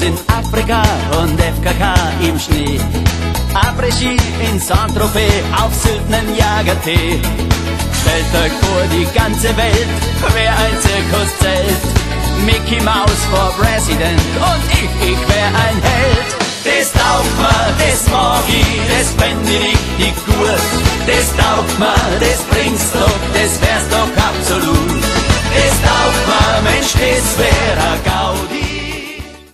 sind Afrika und FKK im Schnee. Après-Ski in Saint-Tropez, auf Sylt nen Jagertee. Stellt euch vor, die ganze Welt wär ein Zirkuszelt. Mickey Mouse for President und ich wär ein Held. Das taugt mir, das mag ich, das fänd ich richtig gut. Das taugt mir, das